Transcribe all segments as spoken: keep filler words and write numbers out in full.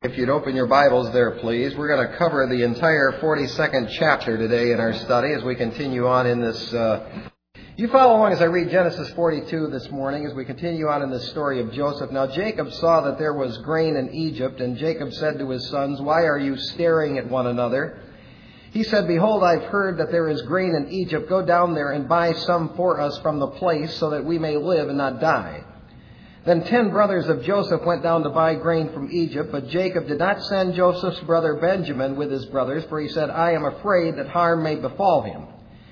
If you'd open your Bibles there, please. We're going to cover the entire forty-second chapter today in our study as we continue on in this. Uh... You follow along as I read Genesis forty-two this morning as we continue on in the story of Joseph. Now Jacob saw that there was grain in Egypt, and Jacob said to his sons, "Why are you staring at one another?" He said, "Behold, I've heard that there is grain in Egypt. Go down there and buy some for us from the place so that we may live and not die." Then ten brothers of Joseph went down to buy grain from Egypt, but Jacob did not send Joseph's brother Benjamin with his brothers, for he said, "I am afraid that harm may befall him."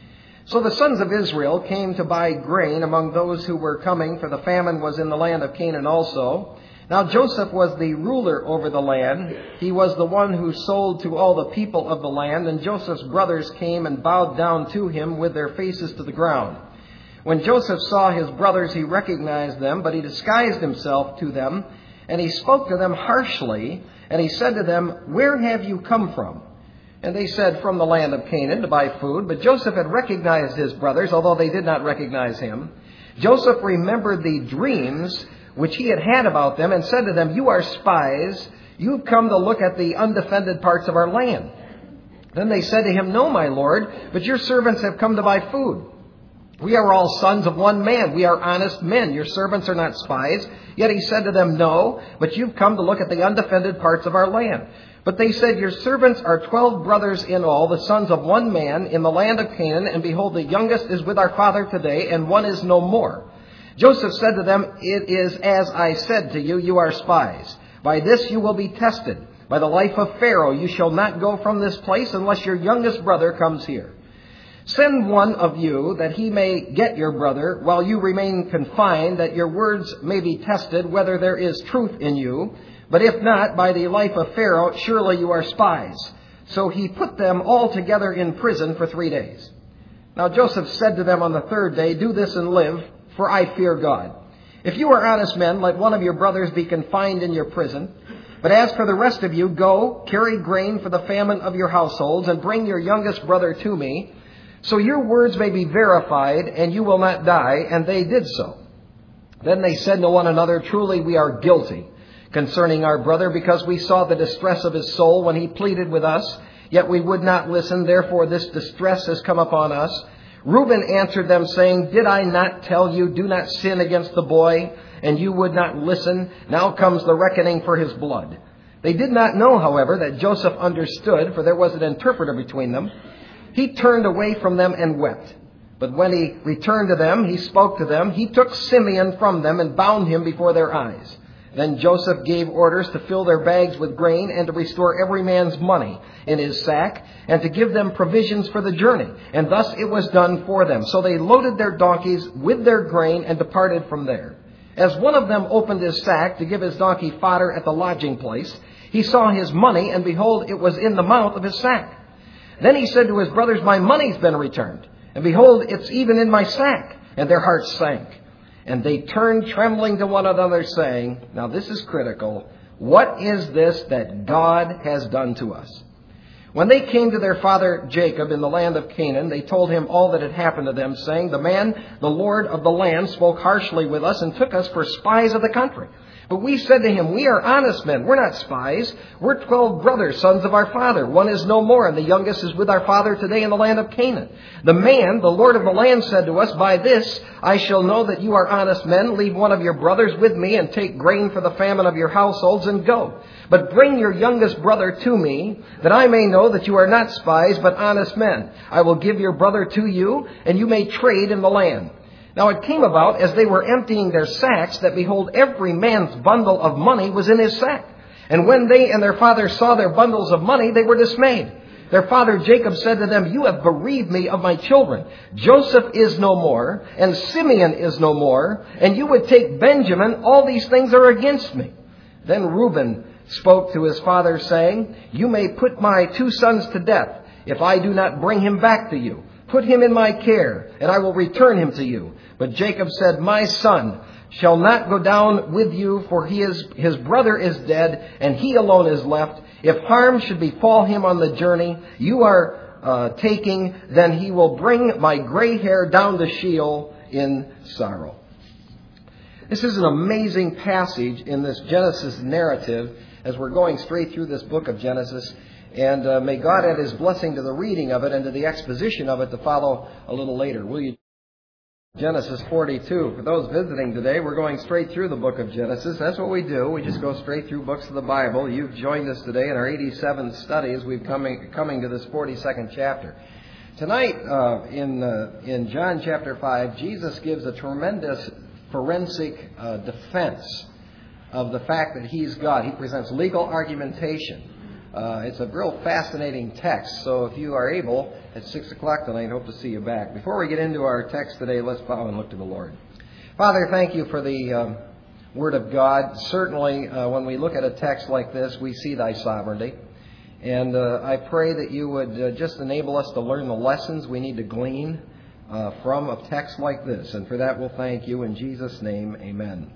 So the sons of Israel came to buy grain among those who were coming, for the famine was in the land of Canaan also. Now Joseph was the ruler over the land. He was the one who sold to all the people of the land, and Joseph's brothers came and bowed down to him with their faces to the ground. When Joseph saw his brothers, he recognized them, but he disguised himself to them, and he spoke to them harshly, and he said to them, "Where have you come from?" And they said, "From the land of Canaan to buy food." But Joseph had recognized his brothers, although they did not recognize him. Joseph remembered the dreams which he had had about them, and said to them, "You are spies. You've come to look at the undefended parts of our land." Then they said to him, "No, my lord, but your servants have come to buy food. We are all sons of one man. We are honest men. Your servants are not spies." Yet he said to them, "No, but you've come to look at the undefended parts of our land." But they said, "Your servants are twelve brothers in all, the sons of one man in the land of Canaan, and behold, the youngest is with our father today, and one is no more." Joseph said to them, "It is as I said to you, you are spies. By this you will be tested. By the life of Pharaoh, you shall not go from this place unless your youngest brother comes here. Send one of you that he may get your brother while you remain confined, that your words may be tested whether there is truth in you. But if not, by the life of Pharaoh, surely you are spies." So he put them all together in prison for three days. Now Joseph said to them on the third day, "Do this and live, for I fear God. If you are honest men, let one of your brothers be confined in your prison. But as for the rest of you, go, carry grain for the famine of your households, and bring your youngest brother to me, so your words may be verified, and you will not die." And they did so. Then they said to one another, "Truly we are guilty concerning our brother, because we saw the distress of his soul when he pleaded with us, yet we would not listen. Therefore this distress has come upon us." Reuben answered them, saying, "Did I not tell you, do not sin against the boy? And you would not listen. Now comes the reckoning for his blood." They did not know, however, that Joseph understood, for there was an interpreter between them. He turned away from them and wept. But when he returned to them, he spoke to them. He took Simeon from them and bound him before their eyes. Then Joseph gave orders to fill their bags with grain, and to restore every man's money in his sack, and to give them provisions for the journey. And thus it was done for them. So they loaded their donkeys with their grain and departed from there. As one of them opened his sack to give his donkey fodder at the lodging place, he saw his money, and behold, it was in the mouth of his sack. Then he said to his brothers, "My money's been returned, and behold, it's even in my sack." And their hearts sank. And they turned trembling to one another, saying, now this is critical, "What is this that God has done to us?" When they came to their father Jacob in the land of Canaan, they told him all that had happened to them, saying, "The man, the Lord of the land, spoke harshly with us and took us for spies of the country. But we said to him, 'We are honest men. We're not spies. We're twelve brothers, sons of our father. One is no more, and the youngest is with our father today in the land of Canaan.' The man, the Lord of the land, said to us, 'By this I shall know that you are honest men. Leave one of your brothers with me, and take grain for the famine of your households, and go. But bring your youngest brother to me, that I may know that you are not spies, but honest men. I will give your brother to you, and you may trade in the land.' Now it came about, as they were emptying their sacks, that behold, every man's bundle of money was in his sack. And when they and their father saw their bundles of money, they were dismayed. Their father Jacob said to them, 'You have bereaved me of my children. Joseph is no more, and Simeon is no more, and you would take Benjamin. All these things are against me.' Then Reuben spoke to his father, saying, 'You may put my two sons to death, if I do not bring him back to you. Put him in my care, and I will return him to you.' But Jacob said, 'My son shall not go down with you, for he is, his brother is dead, and he alone is left. If harm should befall him on the journey you are uh, taking, then he will bring my gray hair down to Sheol in sorrow.'" This is an amazing passage in this Genesis narrative as we're going straight through this book of Genesis. And uh, may God add His blessing to the reading of it and to the exposition of it to follow a little later. Will you? Genesis forty-two. For those visiting today, we're going straight through the book of Genesis. That's what we do. We just go straight through books of the Bible. You've joined us today in our eighty-seventh study as we've coming coming to this forty-second chapter. Tonight, uh, in uh, in John chapter five, Jesus gives a tremendous forensic uh, defense of the fact that He's God. He presents legal argumentation. Uh, it's a real fascinating text, so if you are able, at six o'clock tonight, hope to see you back. Before we get into our text today, let's bow and look to the Lord. Father, thank you for the um, Word of God. Certainly, uh, when we look at a text like this, we see Thy sovereignty. And uh, I pray that you would uh, just enable us to learn the lessons we need to glean uh, from a text like this. And for that, we'll thank you. In Jesus' name, amen.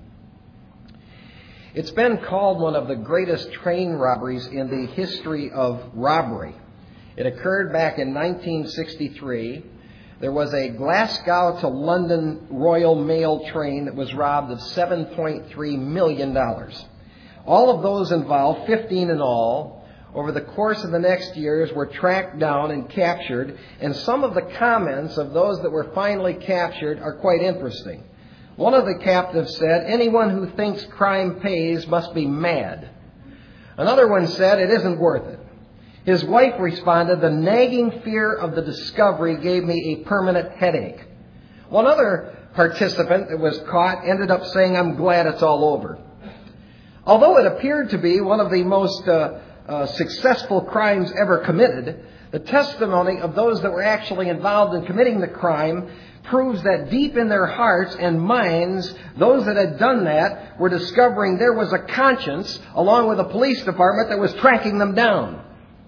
It's been called one of the greatest train robberies in the history of robbery. It occurred back in nineteen sixty-three. There was a Glasgow to London Royal Mail train that was robbed of seven point three million dollars. All of those involved, fifteen in all, over the course of the next years were tracked down and captured, and some of the comments of those that were finally captured are quite interesting. One of the captives said, "Anyone who thinks crime pays must be mad." Another one said, "It isn't worth it." His wife responded, "The nagging fear of the discovery gave me a permanent headache." One other participant that was caught ended up saying, "I'm glad it's all over." Although it appeared to be one of the most uh, uh, successful crimes ever committed, the testimony of those that were actually involved in committing the crime proves that deep in their hearts and minds, those that had done that were discovering there was a conscience, along with a police department, that was tracking them down.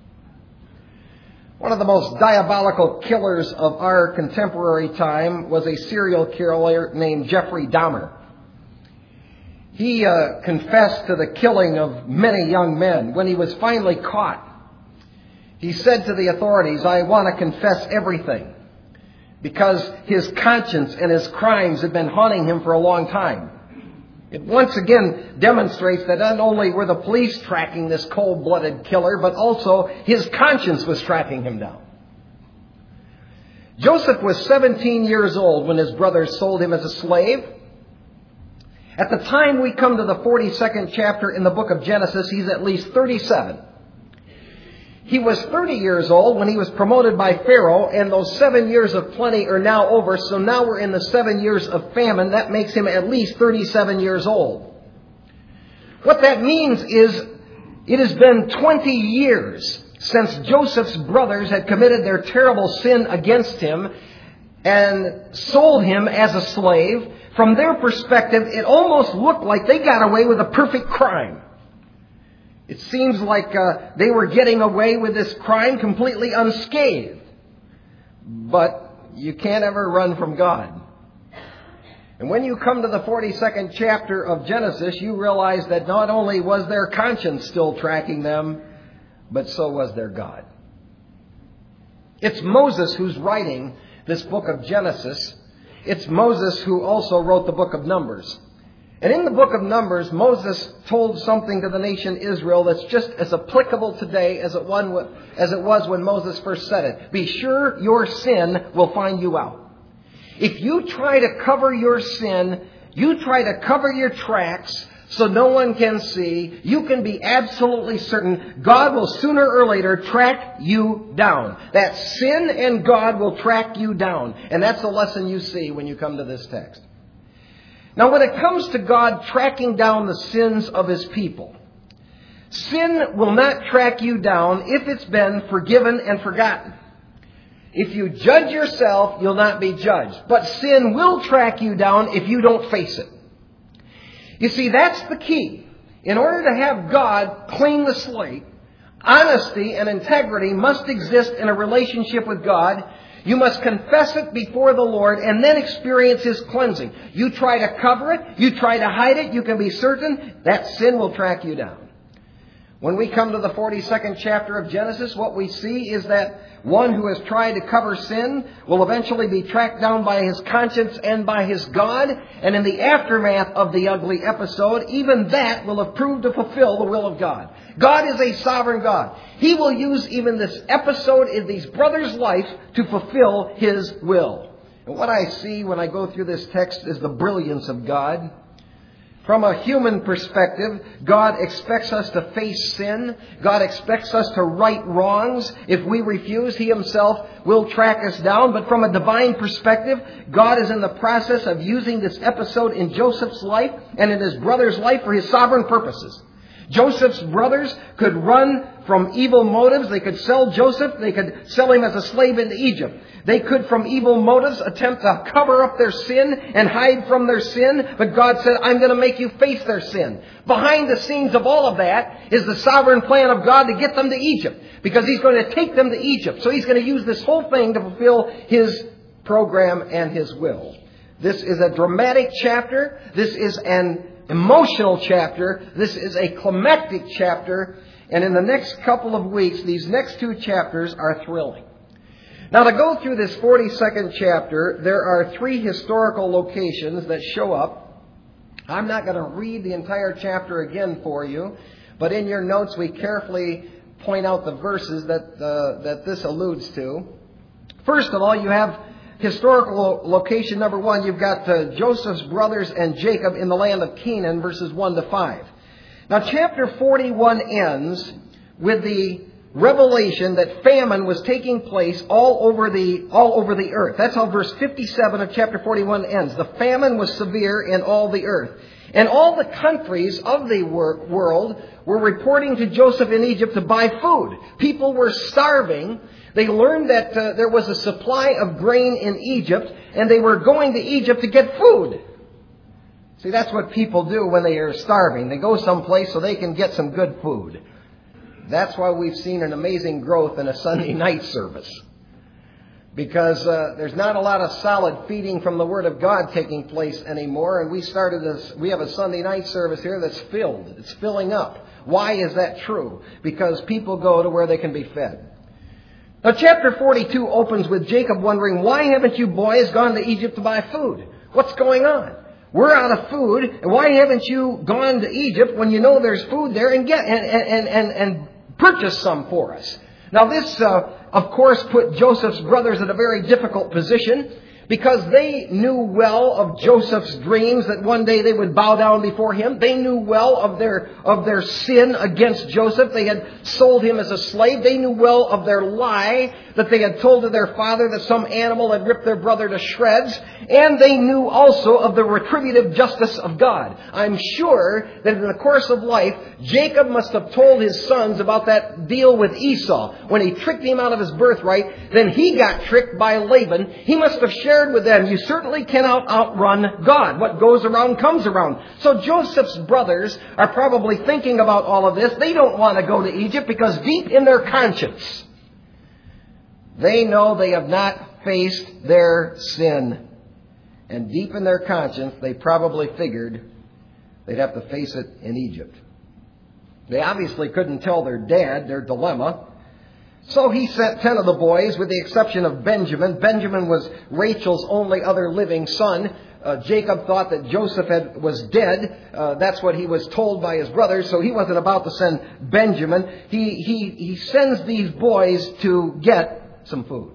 One of the most diabolical killers of our contemporary time was a serial killer named Jeffrey Dahmer. He uh, confessed to the killing of many young men. When he was finally caught, he said to the authorities, "I want to confess everything," because his conscience and his crimes had been haunting him for a long time. It once again demonstrates that not only were the police tracking this cold-blooded killer, but also his conscience was tracking him down. Joseph was seventeen years old when his brothers sold him as a slave. At the time we come to the forty-second chapter in the book of Genesis, he's at least thirty-seven. He was thirty years old when he was promoted by Pharaoh, and those seven years of plenty are now over, so now we're in the seven years of famine. That makes him at least thirty-seven years old. What that means is it has been twenty years since Joseph's brothers had committed their terrible sin against him and sold him as a slave. From their perspective, it almost looked like they got away with a perfect crime. It seems like uh, they were getting away with this crime completely unscathed. But you can't ever run from God. And when you come to the forty-second chapter of Genesis, you realize that not only was their conscience still tracking them, but so was their God. It's Moses who's writing this book of Genesis. It's Moses who also wrote the book of Numbers. And in the book of Numbers, Moses told something to the nation Israel that's just as applicable today as it was when Moses first said it. Be sure your sin will find you out. If you try to cover your sin, you try to cover your tracks so no one can see, you can be absolutely certain God will sooner or later track you down. That sin and God will track you down. And that's the lesson you see when you come to this text. Now, when it comes to God tracking down the sins of His people, sin will not track you down if it's been forgiven and forgotten. If you judge yourself, you'll not be judged. But sin will track you down if you don't face it. You see, that's the key. In order to have God clean the slate, honesty and integrity must exist in a relationship with God. You must confess it before the Lord and then experience His cleansing. You try to cover it, you try to hide it, you can be certain that sin will track you down. When we come to the forty-second chapter of Genesis, what we see is that one who has tried to cover sin will eventually be tracked down by his conscience and by his God. And in the aftermath of the ugly episode, even that will have proved to fulfill the will of God. God is a sovereign God. He will use even this episode in these brothers' life to fulfill His will. And what I see when I go through this text is the brilliance of God. From a human perspective, God expects us to face sin. God expects us to right wrongs. If we refuse, He Himself will track us down. But from a divine perspective, God is in the process of using this episode in Joseph's life and in his brother's life for His sovereign purposes. Joseph's brothers could run from evil motives. They could sell Joseph. They could sell him as a slave into Egypt. They could, from evil motives, attempt to cover up their sin and hide from their sin. But God said, I'm going to make you face their sin. Behind the scenes of all of that is the sovereign plan of God to get them to Egypt. Because He's going to take them to Egypt. So He's going to use this whole thing to fulfill His program and His will. This is a dramatic chapter. This is an emotional chapter. This is a climactic chapter. And in the next couple of weeks, these next two chapters are thrilling. Now, to go through this forty-second chapter, there are three historical locations that show up. I'm not going to read the entire chapter again for you, but in your notes we carefully point out the verses that uh, that this alludes to. First of all, you have historical location number one. You've got uh, Joseph's brothers and Jacob in the land of Canaan, verses one to five. Now, chapter forty-one ends with the revelation that famine was taking place all over the all over the earth. That's how verse fifty-seven of chapter forty-one ends. The famine was severe in all the earth. And all the countries of the world were reporting to Joseph in Egypt to buy food. People were starving. They learned that uh, there was a supply of grain in Egypt, and they were going to Egypt to get food. See, that's what people do when they are starving. They go someplace so they can get some good food. That's why we've seen an amazing growth in a Sunday night service. Because uh, there's not a lot of solid feeding from the Word of God taking place anymore. And we started this, we have a Sunday night service here that's filled. It's filling up. Why is that true? Because people go to where they can be fed. Now, chapter forty-two opens with Jacob wondering, why haven't you boys gone to Egypt to buy food? What's going on? We're out of food, and why haven't you gone to Egypt when you know there's food there and get and and and, and purchase some for us? Now, this, uh, of course, put Joseph's brothers in a very difficult position, because they knew well of Joseph's dreams that one day they would bow down before him. They knew well of their of their sin against Joseph. They had sold him as a slave. They knew well of their lie that they had told to their father that some animal had ripped their brother to shreds. And they knew also of the retributive justice of God. I'm sure that in the course of life, Jacob must have told his sons about that deal with Esau. When he tricked him out of his birthright, then he got tricked by Laban. He must have shared with them, you certainly cannot outrun God. What goes around comes around. So Joseph's brothers are probably thinking about all of this. They don't want to go to Egypt because deep in their conscience, they know they have not faced their sin. And deep in their conscience, they probably figured they'd have to face it in Egypt. They obviously couldn't tell their dad their dilemma. So he sent ten of the boys, with the exception of Benjamin. Benjamin was Rachel's only other living son. Uh, Jacob thought that Joseph had, was dead. Uh, that's what he was told by his brothers, so he wasn't about to send Benjamin. He, he, he sends these boys to get some food.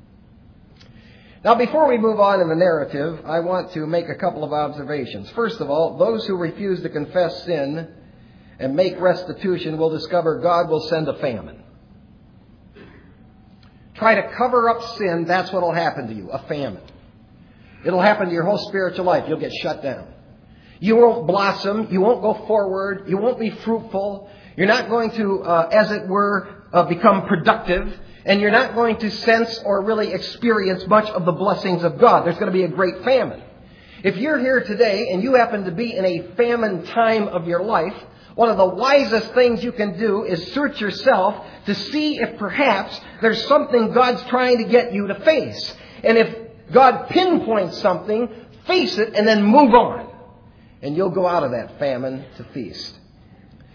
Now, before we move on in the narrative, I want to make a couple of observations. First of all, those who refuse to confess sin and make restitution will discover God will send a famine. Try to cover up sin, that's what will happen to you, a famine. It'll happen to your whole spiritual life. You'll get shut down. You won't blossom. You won't go forward. You won't be fruitful. You're not going to, uh, as it were, uh, become productive. And you're not going to sense or really experience much of the blessings of God. There's going to be a great famine. If you're here today and you happen to be in a famine time of your life, one of the wisest things you can do is search yourself to see if perhaps there's something God's trying to get you to face. And if God pinpoints something, face it and then move on. And you'll go out of that famine to feast.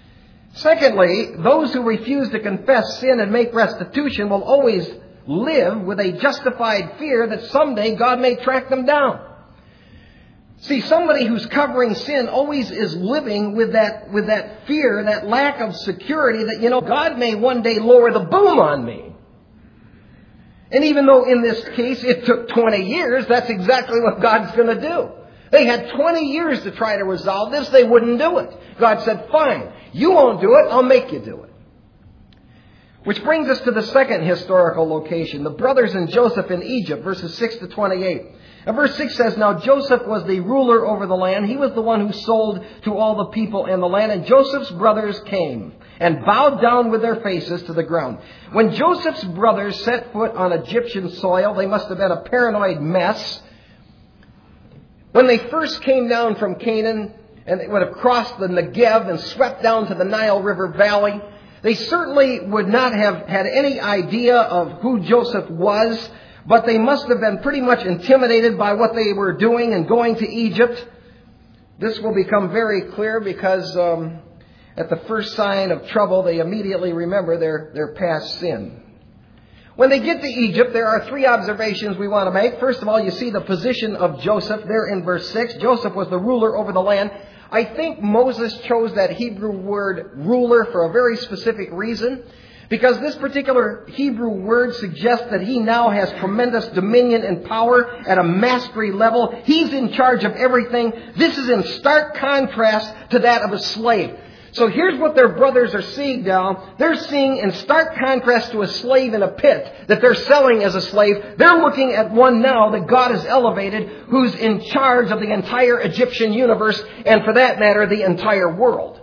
Secondly, those who refuse to confess sin and make restitution will always live with a justified fear that someday God may track them down. See, somebody who's covering sin always is living with that, with that fear, that lack of security that, you know, God may one day lower the boom on me. And even though in this case it took twenty years, that's exactly what God's going to do. They had twenty years to try to resolve this. They wouldn't do it. God said, fine, you won't do it. I'll make you do it. Which brings us to the second historical location, the brothers and Joseph in Egypt, verses six to twenty-eight. And verse six says, Now Joseph was the ruler over the land. He was the one who sold to all the people in the land. And Joseph's brothers came and bowed down with their faces to the ground. When Joseph's brothers set foot on Egyptian soil, they must have been a paranoid mess. When they first came down from Canaan, and they would have crossed the Negev and swept down to the Nile River Valley, they certainly would not have had any idea of who Joseph was, but they must have been pretty much intimidated by what they were doing and going to Egypt. This will become very clear because um, at the first sign of trouble, they immediately remember their, their past sin. When they get to Egypt, there are three observations we want to make. First of all, you see the position of Joseph there in verse six. Joseph was the ruler over the land. I think Moses chose that Hebrew word ruler for a very specific reason, because this particular Hebrew word suggests that he now has tremendous dominion and power at a mastery level. He's in charge of everything. This is in stark contrast to that of a slave. So here's what their brothers are seeing now. They're seeing in stark contrast to a slave in a pit that they're selling as a slave. They're looking at one now that God has elevated, who's in charge of the entire Egyptian universe, and for that matter, the entire world.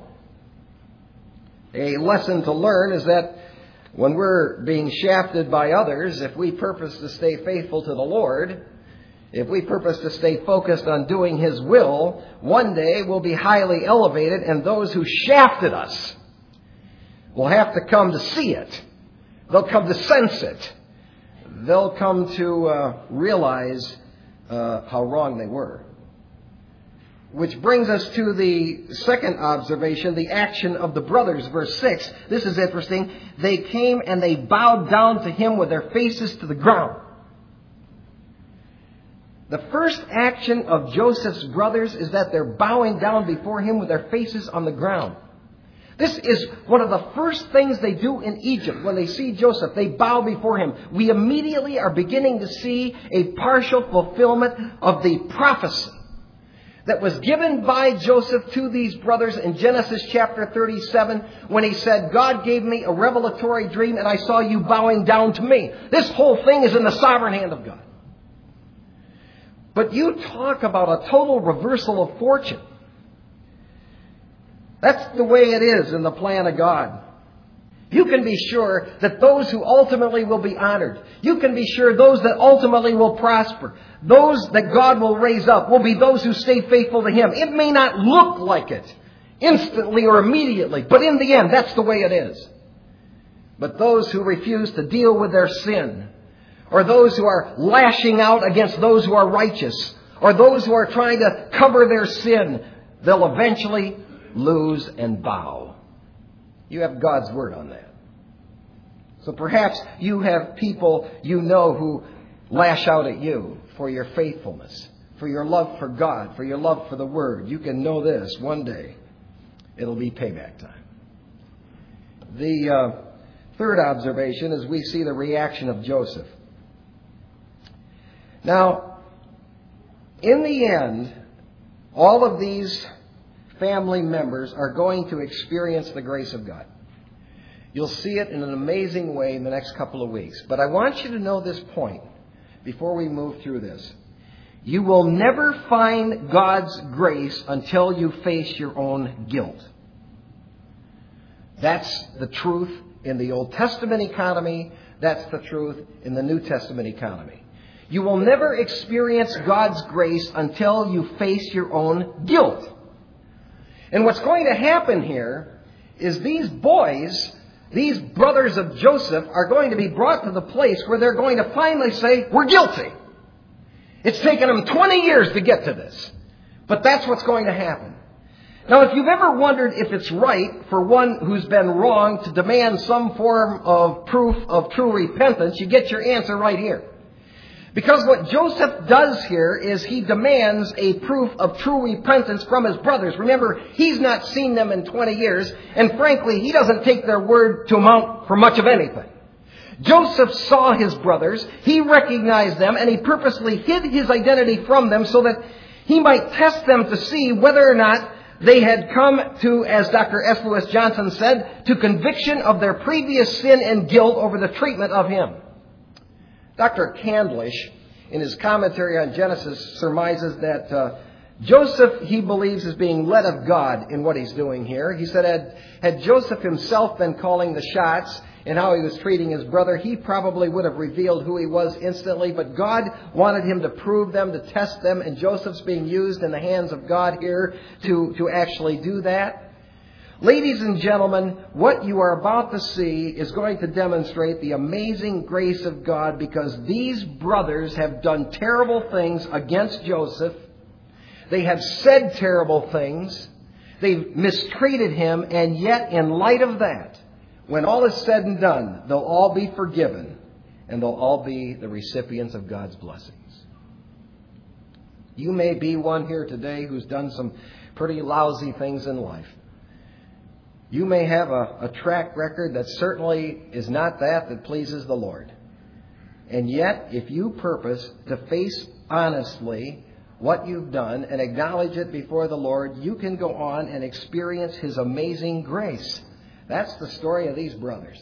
A lesson to learn is that when we're being shafted by others, if we purpose to stay faithful to the Lord, if we purpose to stay focused on doing His will, one day we'll be highly elevated, and those who shafted us will have to come to see it. They'll come to sense it. They'll come to uh, realize uh, how wrong they were. Which brings us to the second observation, the action of the brothers, verse six. This is interesting. They came and they bowed down to him with their faces to the ground. The first action of Joseph's brothers is that they're bowing down before him with their faces on the ground. This is one of the first things they do in Egypt when they see Joseph. They bow before him. We immediately are beginning to see a partial fulfillment of the prophecy that was given by Joseph to these brothers in Genesis chapter thirty-seven when he said, God gave me a revelatory dream and I saw you bowing down to me. This whole thing is in the sovereign hand of God. But you talk about a total reversal of fortune. That's the way it is in the plan of God. You can be sure that those who ultimately will be honored, you can be sure those that ultimately will prosper, those that God will raise up will be those who stay faithful to Him. It may not look like it instantly or immediately, but in the end, that's the way it is. But those who refuse to deal with their sin, or those who are lashing out against those who are righteous, or those who are trying to cover their sin, they'll eventually lose and bow. You have God's word on that. So perhaps you have people you know who lash out at you for your faithfulness, for your love for God, for your love for the word. You can know this, one day it'll be payback time. The uh, third observation is we see the reaction of Joseph. Now, in the end, all of these family members are going to experience the grace of God. You'll see it in an amazing way in the next couple of weeks. But I want you to know this point before we move through this. You will never find God's grace until you face your own guilt. That's the truth in the Old Testament economy. That's the truth in the New Testament economy. You will never experience God's grace until you face your own guilt. And what's going to happen here is these boys, these brothers of Joseph, are going to be brought to the place where they're going to finally say, we're guilty. It's taken them twenty years to get to this. But that's what's going to happen. Now, if you've ever wondered if it's right for one who's been wrong to demand some form of proof of true repentance, you get your answer right here. Because what Joseph does here is he demands a proof of true repentance from his brothers. Remember, he's not seen them in twenty years, and frankly, he doesn't take their word to amount for much of anything. Joseph saw his brothers, he recognized them, and he purposely hid his identity from them so that he might test them to see whether or not they had come to, as Doctor S. Lewis Johnson said, to conviction of their previous sin and guilt over the treatment of him. Doctor Candlish, in his commentary on Genesis, surmises that uh, Joseph, he believes, is being led of God in what he's doing here. He said had, had Joseph himself been calling the shots in how he was treating his brother, he probably would have revealed who he was instantly. But God wanted him to prove them, to test them, and Joseph's being used in the hands of God here to, to actually do that. Ladies and gentlemen, what you are about to see is going to demonstrate the amazing grace of God, because these brothers have done terrible things against Joseph. They have said terrible things. They've mistreated him, and yet in light of that, when all is said and done, they'll all be forgiven, and they'll all be the recipients of God's blessings. You may be one here today who's done some pretty lousy things in life. You may have a, a track record that certainly is not that that pleases the Lord. And yet, if you purpose to face honestly what you've done and acknowledge it before the Lord, you can go on and experience His amazing grace. That's the story of these brothers.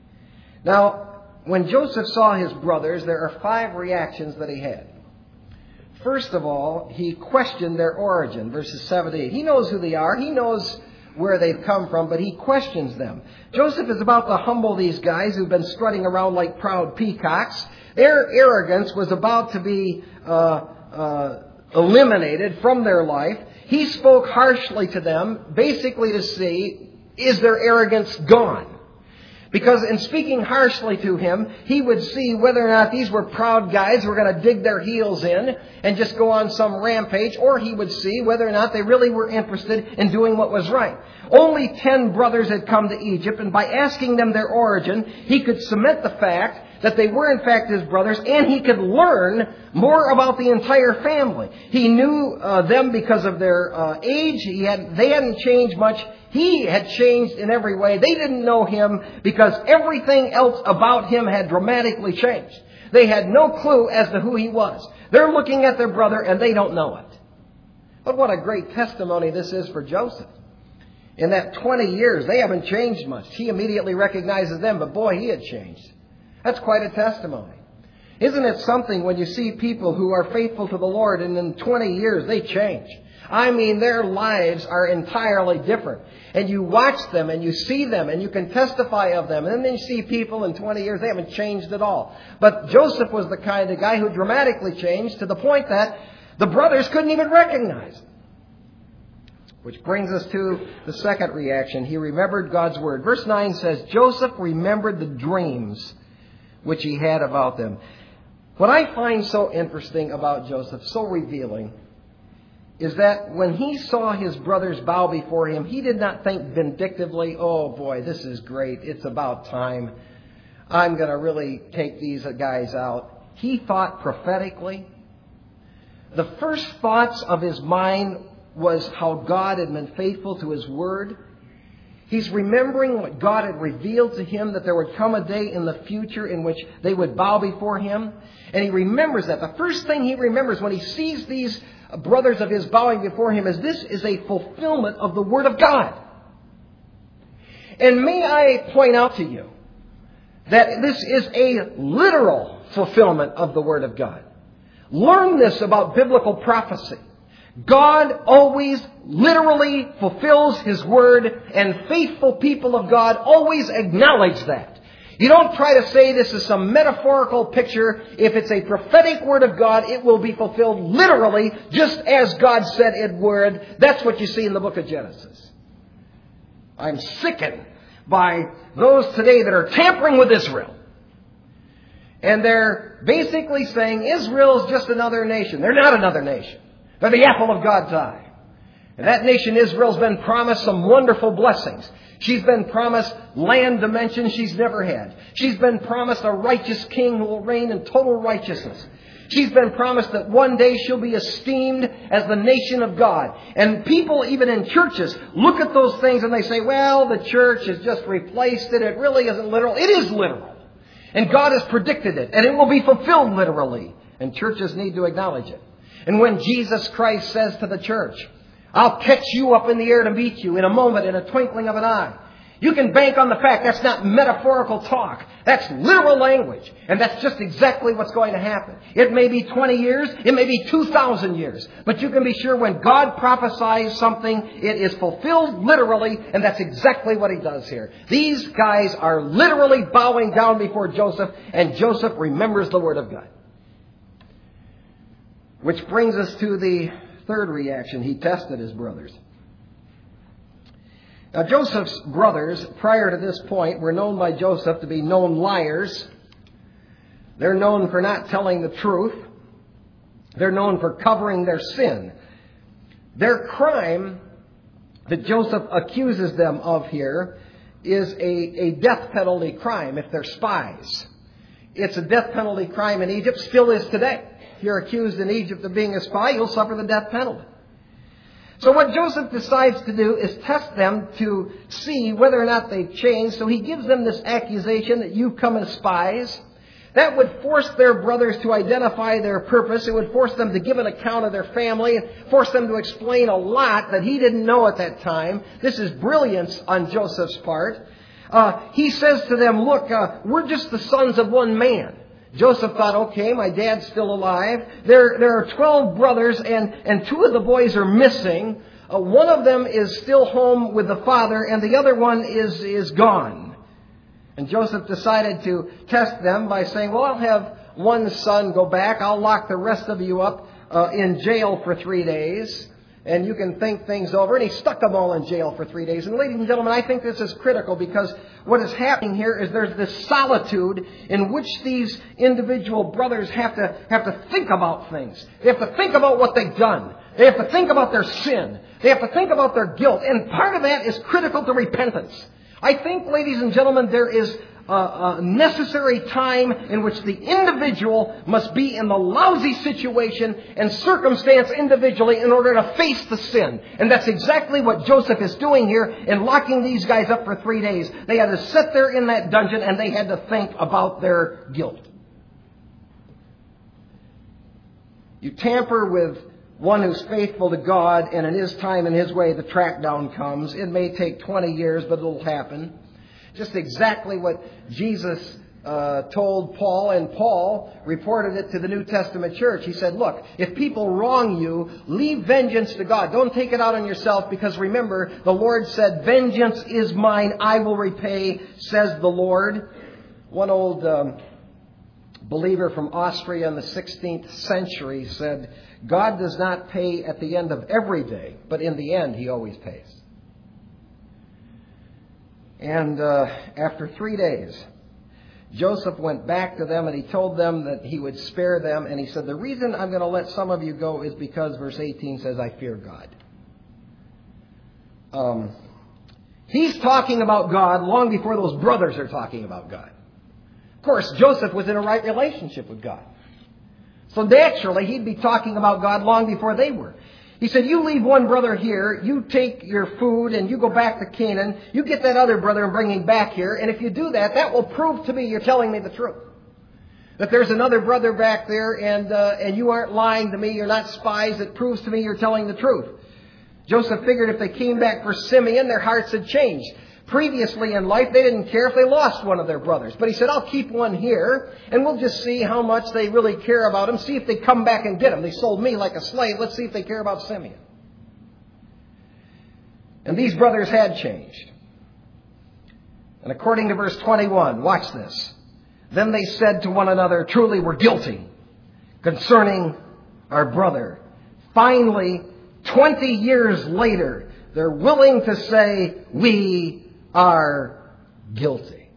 Now, when Joseph saw his brothers, there are five reactions that he had. First of all, he questioned their origin, verses seven to eight. He knows who they are. He knows where they've come from, but he questions them. Joseph is about to humble these guys who've been strutting around like proud peacocks. Their arrogance was about to be uh, uh, eliminated from their life. He spoke harshly to them, basically to see, is their arrogance gone? Because in speaking harshly to him, he would see whether or not these were proud guys who were going to dig their heels in and just go on some rampage, or he would see whether or not they really were interested in doing what was right. Only ten brothers had come to Egypt, and by asking them their origin, he could cement the fact that they were in fact his brothers, and he could learn more about the entire family. He knew uh, them because of their uh, age. He had, they hadn't changed much. He had changed in every way. They didn't know him because everything else about him had dramatically changed. They had no clue as to who he was. They're looking at their brother and they don't know it. But what a great testimony this is for Joseph. In that twenty years, they haven't changed much. He immediately recognizes them, but boy, he had changed. That's quite a testimony. Isn't it something when you see people who are faithful to the Lord and in twenty years they change? I mean, their lives are entirely different. And you watch them and you see them and you can testify of them. And then you see people in twenty years, they haven't changed at all. But Joseph was the kind of guy who dramatically changed to the point that the brothers couldn't even recognize him. Which brings us to the second reaction. He remembered God's word. Verse nine says, Joseph remembered the dreams which he had about them. What I find so interesting about Joseph, so revealing, is that when he saw his brothers bow before him, he did not think vindictively, oh boy, this is great. It's about time. I'm going to really take these guys out. He thought prophetically. The first thoughts of his mind was how God had been faithful to His word. He's remembering what God had revealed to him, that there would come a day in the future in which they would bow before him. And he remembers that. The first thing he remembers when he sees these brothers of his bowing before him is this is a fulfillment of the Word of God. And may I point out to you that this is a literal fulfillment of the Word of God. Learn this about biblical prophecy. God always literally fulfills His word, and faithful people of God always acknowledge that. You don't try to say this is some metaphorical picture. If it's a prophetic word of God, it will be fulfilled literally, just as God said it would. That's what you see in the book of Genesis. I'm sickened by those today that are tampering with Israel. And they're basically saying Israel is just another nation. They're not another nation. They're the apple of God's eye. And that nation Israel's been promised some wonderful blessings. She's been promised land dimensions she's never had. She's been promised a righteous king who will reign in total righteousness. She's been promised that one day she'll be esteemed as the nation of God. And people, even in churches, look at those things and they say, well, the church has just replaced it. It really isn't literal. It is literal. And God has predicted it. And it will be fulfilled literally. And churches need to acknowledge it. And when Jesus Christ says to the church, I'll catch you up in the air to meet you in a moment, in a twinkling of an eye. You can bank on the fact that's not metaphorical talk. That's literal language. And that's just exactly what's going to happen. It may be twenty years. It may be two thousand years. But you can be sure when God prophesies something, it is fulfilled literally. And that's exactly what He does here. These guys are literally bowing down before Joseph. And Joseph remembers the Word of God. Which brings us to the third reaction. He tested his brothers. Now, Joseph's brothers, prior to this point, were known by Joseph to be known liars. They're known for not telling the truth. They're known for covering their sin. Their crime that Joseph accuses them of here is a, a death penalty crime if they're spies. It's a death penalty crime in Egypt, still is today. If you're accused in Egypt of being a spy, you'll suffer the death penalty. So what Joseph decides to do is test them to see whether or not they've changed. So he gives them this accusation that you've come as spies. That would force their brothers to identify their purpose. It would force them to give an account of their family and force them to explain a lot that he didn't know at that time. This is brilliance on Joseph's part. Uh, he says to them, look, uh, we're just the sons of one man. Joseph thought, okay, my dad's still alive. There, there are twelve brothers, and, and two of the boys are missing. Uh, one of them is still home with the father, and the other one is, is gone. And Joseph decided to test them by saying, well, I'll have one son go back. I'll lock the rest of you up uh, in jail for three days. And you can think things over. And he stuck them all in jail for three days. And ladies and gentlemen, I think this is critical because what is happening here is there's this solitude in which these individual brothers have to have to think about things. They have to think about what they've done. They have to think about their sin. They have to think about their guilt. And part of that is critical to repentance. I think, ladies and gentlemen, there is a, a necessary time in which the individual must be in the lousy situation and circumstance individually in order to face the sin. And that's exactly what Joseph is doing here in locking these guys up for three days. They had to sit there in that dungeon and they had to think about their guilt. You tamper with one who's faithful to God, and in His time and His way, the track down comes. It may take twenty years, but it'll happen. Just exactly what Jesus uh, told Paul, and Paul reported it to the New Testament church. He said, look, if people wrong you, leave vengeance to God. Don't take it out on yourself, because remember, the Lord said, vengeance is mine, I will repay, says the Lord. One old um, believer from Austria in the sixteenth century said, God does not pay at the end of every day, but in the end, He always pays. And uh, after three days, Joseph went back to them and he told them that he would spare them. And he said, the reason I'm going to let some of you go is because verse eighteen says, I fear God. Um, he's talking about God long before those brothers are talking about God. Of course, Joseph was in a right relationship with God. So naturally, he'd be talking about God long before they were. He said, you leave one brother here, you take your food and you go back to Canaan, you get that other brother and bring him back here, and if you do that, that will prove to me you're telling me the truth. That there's another brother back there and uh, and you aren't lying to me, you're not spies, it proves to me you're telling the truth. Joseph figured if they came back for Simeon, their hearts had changed. Previously in life, they didn't care if they lost one of their brothers. But he said, I'll keep one here, and we'll just see how much they really care about him. See if they come back and get him. They sold me like a slave. Let's see if they care about Simeon. And these brothers had changed. And according to verse twenty-one, watch this. Then they said to one another, truly we're guilty concerning our brother. Finally, twenty years later, they're willing to say, we are guilty.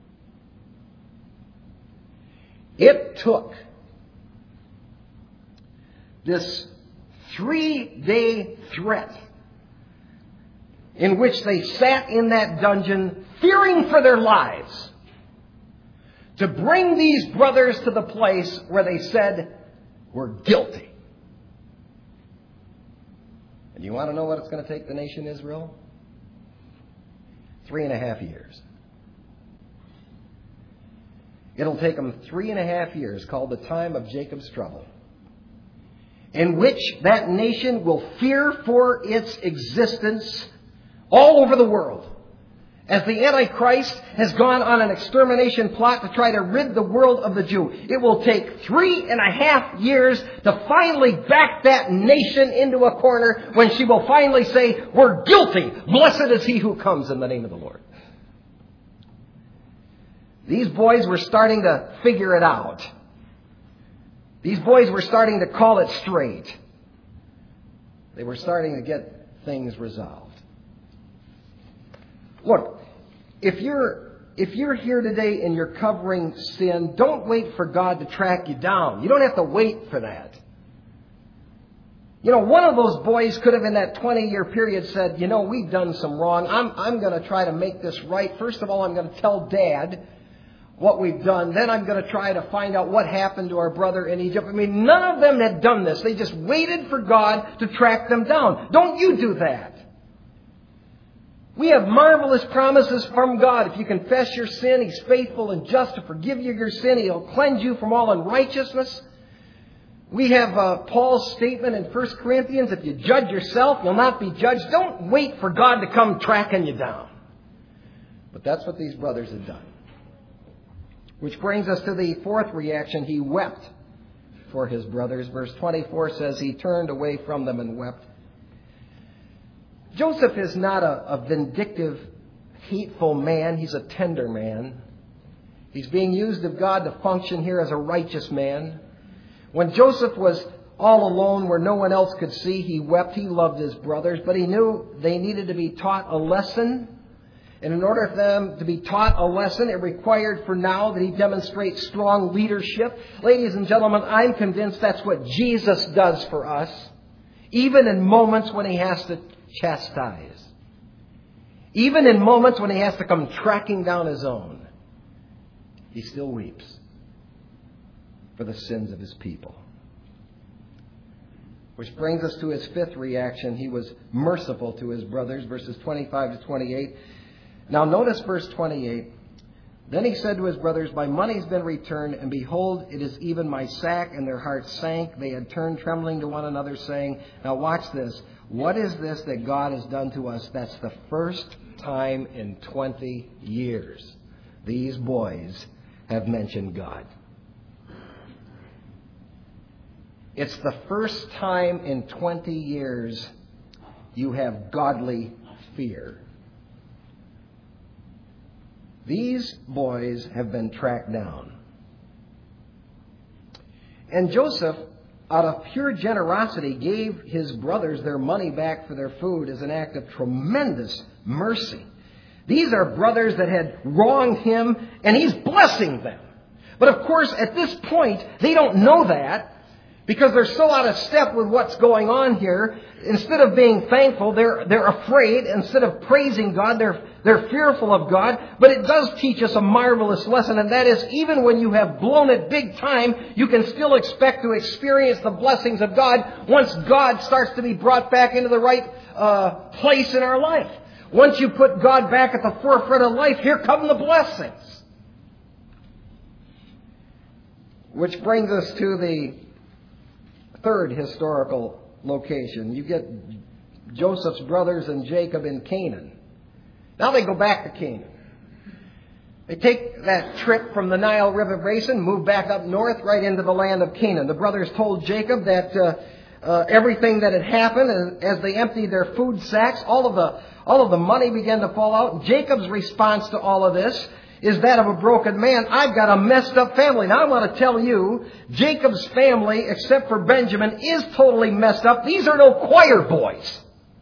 It took this three-day threat in which they sat in that dungeon, fearing for their lives, to bring these brothers to the place where they said, we're guilty. And you want to know what it's going to take the nation Israel? Three and a half years. It'll take them three and a half years, called the time of Jacob's trouble, in which that nation will fear for its existence all over the world, as the Antichrist has gone on an extermination plot to try to rid the world of the Jew. It will take three and a half years to finally back that nation into a corner when she will finally say, we're guilty. Blessed is he who comes in the name of the Lord. These boys were starting to figure it out. These boys were starting to call it straight. They were starting to get things resolved. Look, if you're if you're here today and you're covering sin, don't wait for God to track you down. You don't have to wait for that. You know, one of those boys could have in that twenty-year period said, you know, we've done some wrong. I'm I'm going to try to make this right. First of all, I'm going to tell Dad what we've done. Then I'm going to try to find out what happened to our brother in Egypt. I mean, none of them had done this. They just waited for God to track them down. Don't you do that. We have marvelous promises from God. If you confess your sin, He's faithful and just to forgive you your sin. He'll cleanse you from all unrighteousness. We have uh, Paul's statement in First Corinthians, if you judge yourself, you'll not be judged. Don't wait for God to come tracking you down. But that's what these brothers had done. Which brings us to the fourth reaction. He wept for his brothers. Verse twenty-four says, he turned away from them and wept. Joseph is not a, a vindictive, hateful man. He's a tender man. He's being used of God to function here as a righteous man. When Joseph was all alone where no one else could see, he wept. He loved his brothers, but he knew they needed to be taught a lesson. And in order for them to be taught a lesson, it required for now that he demonstrate strong leadership. Ladies and gentlemen, I'm convinced that's what Jesus does for us, even in moments when he has to chastise. Even in moments when he has to come tracking down his own, he still weeps for the sins of his people. Which brings us to his fifth reaction. He was merciful to his brothers, verses twenty-five to twenty-eight. Now notice verse twenty-eight. Then he said to his brothers, my money's been returned, and behold, it is even my sack. And their hearts sank. They had turned trembling to one another, saying, now watch this. What is this that God has done to us? That's the first time in twenty years these boys have mentioned God. It's the first time in twenty years you have godly fear. These boys have been tracked down. And Joseph, out of pure generosity, gave his brothers their money back for their food as an act of tremendous mercy. These are brothers that had wronged him, and he's blessing them. But of course, at this point, they don't know that, because they're so out of step with what's going on here. Instead of being thankful, they're they're afraid. Instead of praising God, they're they're fearful of God. But it does teach us a marvelous lesson, and that is, even when you have blown it big time, you can still expect to experience the blessings of God once God starts to be brought back into the right uh, place in our life. Once you put God back at the forefront of life, here come the blessings. Which brings us to the third historical location. You get Joseph's brothers and Jacob in Canaan. Now they go back to Canaan. They take that trip from the Nile River Basin, move back up north right into the land of Canaan. The brothers told Jacob that uh, uh, everything that had happened as, as they emptied their food sacks, all of the all of the money began to fall out. Jacob's response to all of this is that of a broken man. I've got a messed up family. Now I want to tell you, Jacob's family, except for Benjamin, is totally messed up. These are no choir boys.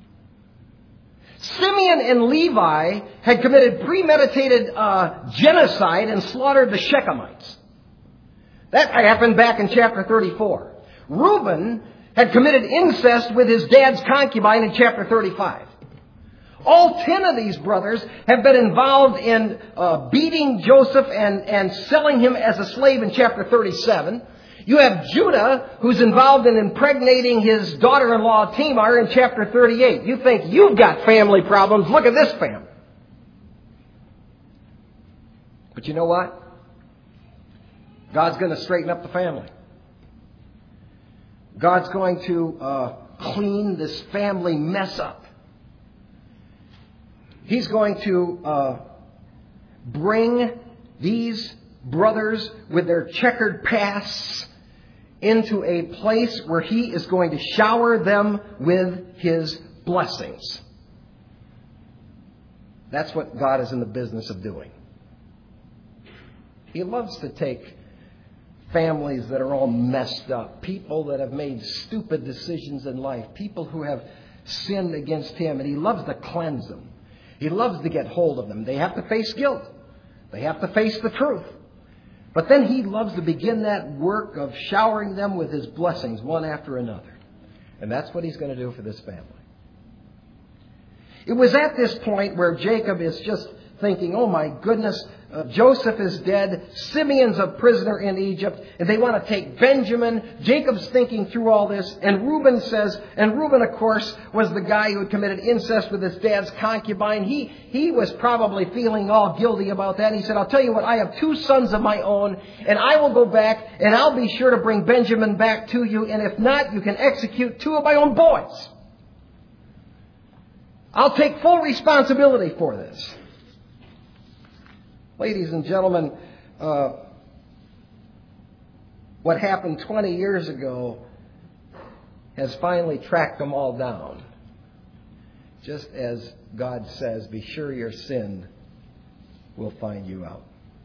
Simeon and Levi had committed premeditated uh, genocide and slaughtered the Shechemites. That happened back in chapter thirty-four. Reuben had committed incest with his dad's concubine in chapter thirty-five. All ten of these brothers have been involved in uh, beating Joseph and, and selling him as a slave in chapter thirty-seven. You have Judah, who's involved in impregnating his daughter-in-law Tamar in chapter thirty-eight. You think you've got family problems. Look at this family. But you know what? God's going to straighten up the family. God's going to uh, clean this family mess up. He's going to uh, bring these brothers with their checkered pasts into a place where He is going to shower them with His blessings. That's what God is in the business of doing. He loves to take families that are all messed up, people that have made stupid decisions in life, people who have sinned against Him, and He loves to cleanse them. He loves to get hold of them. They have to face guilt. They have to face the truth. But then He loves to begin that work of showering them with His blessings one after another. And that's what He's going to do for this family. It was at this point where Jacob is just thinking, oh my goodness, uh, Joseph is dead, Simeon's a prisoner in Egypt, and they want to take Benjamin. Jacob's thinking through all this, and Reuben says, and Reuben, of course, was the guy who had committed incest with his dad's concubine. He, he was probably feeling all guilty about that. He said, I'll tell you what, I have two sons of my own, and I will go back, and I'll be sure to bring Benjamin back to you, and if not, you can execute two of my own boys. I'll take full responsibility for this. Ladies and gentlemen, uh, what happened twenty years ago has finally tracked them all down. Just as God says, be sure your sin will find you out.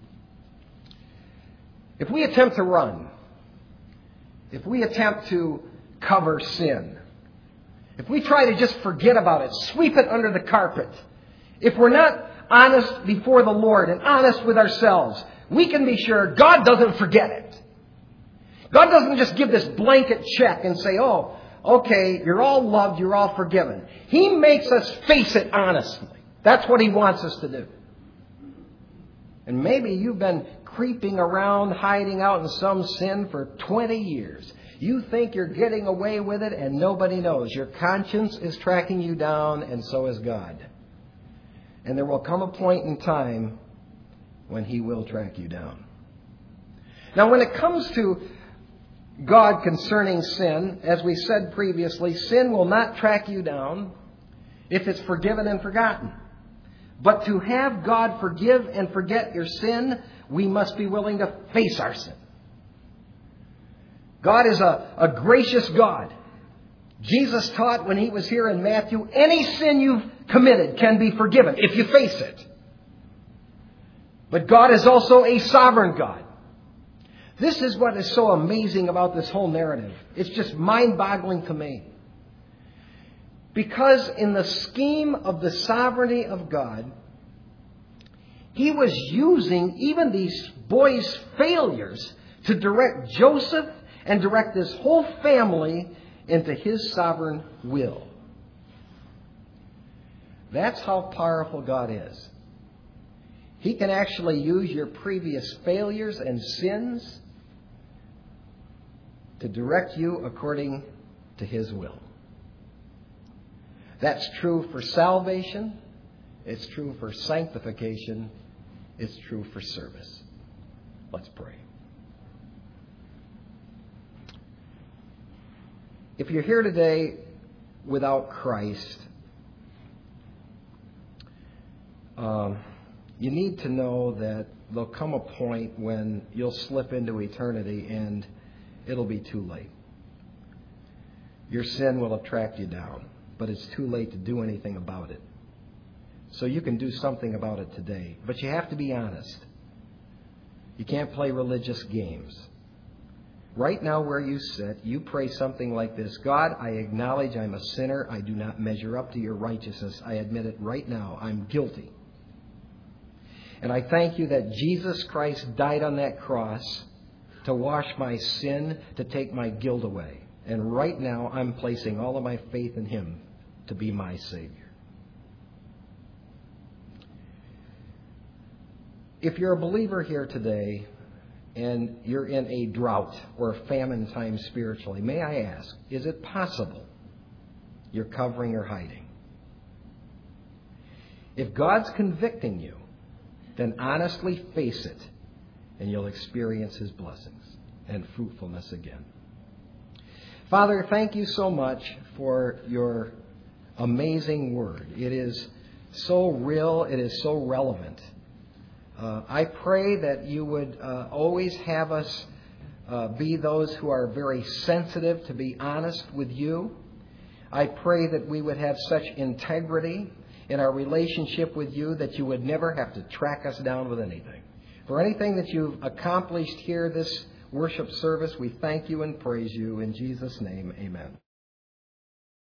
If we attempt to run, if we attempt to cover sin, if we try to just forget about it, sweep it under the carpet, if we're not honest before the Lord and honest with ourselves, we can be sure God doesn't forget it. God doesn't just give this blanket check and say, oh, okay, you're all loved, you're all forgiven. He makes us face it honestly. That's what He wants us to do. And maybe you've been creeping around, hiding out in some sin for twenty years. You think you're getting away with it and nobody knows. Your conscience is tracking you down, and so is God. And there will come a point in time when He will track you down. Now, when it comes to God concerning sin, as we said previously, sin will not track you down if it's forgiven and forgotten. But to have God forgive and forget your sin, we must be willing to face our sin. God is a, a gracious God. Jesus taught when He was here in Matthew, any sin you've committed can be forgiven if you face it. But God is also a sovereign God. This is what is so amazing about this whole narrative. It's just mind-boggling to me. Because in the scheme of the sovereignty of God, He was using even these boys' failures to direct Joseph and direct this whole family into His sovereign will. That's how powerful God is. He can actually use your previous failures and sins to direct you according to His will. That's true for salvation. It's true for sanctification. It's true for service. Let's pray. If you're here today without Christ, um, you need to know that there'll come a point when you'll slip into eternity and it'll be too late. Your sin will have tracked you down, but it's too late to do anything about it. So you can do something about it today, but you have to be honest. You can't play religious games. Right now where you sit, you pray something like this: God, I acknowledge I'm a sinner. I do not measure up to your righteousness. I admit it right now. I'm guilty. And I thank you that Jesus Christ died on that cross to wash my sin, to take my guilt away. And right now I'm placing all of my faith in Him to be my Savior. If you're a believer here today and you're in a drought or famine time spiritually, may I ask, is it possible you're covering or hiding? If God's convicting you, then honestly face it, and you'll experience His blessings and fruitfulness again. Father, thank you so much for your amazing word. It is so real. It is so relevant. Uh, I pray that you would uh, always have us uh, be those who are very sensitive to be honest with you. I pray that we would have such integrity in our relationship with you that you would never have to track us down with anything. For anything that you've accomplished here this worship service, we thank you and praise you. In Jesus' name, amen.